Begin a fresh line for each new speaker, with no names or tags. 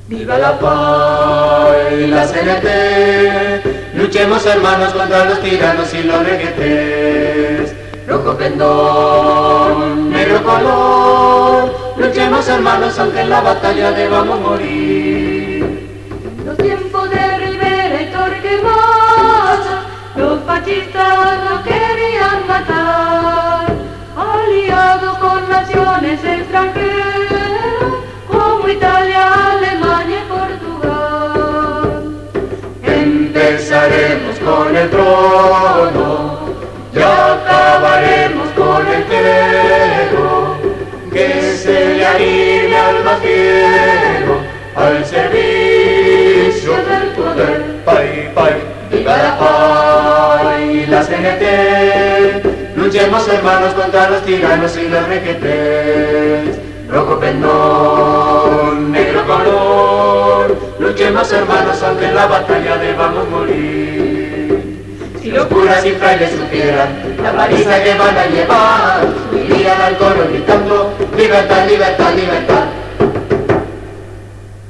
Viva la paz y la CNT, luchemos hermanos contra los tiranos y los reguetes. Rojo pendón, negro color, luchemos hermanos aunque en la batalla debamos morir.
Los tiempos de Rivera y Torquemada, los fascistas nos querían matar, aliados con naciones extranjeras como Italia, Alemania y Portugal.
Empezaremos con el trono y acabaremos con el clero, que se le anime al más fiero al servicio del poder. Pay, pay, viva la paz y la CNT, luchemos hermanos contra los tiranos y los requetés. Rojo pendón, negro color, luchemos hermanos aunque en la batalla debamos morir. Si los curas y frailes supieran la paliza que van a llevar, irían al coro gritando libertad, libertad, libertad.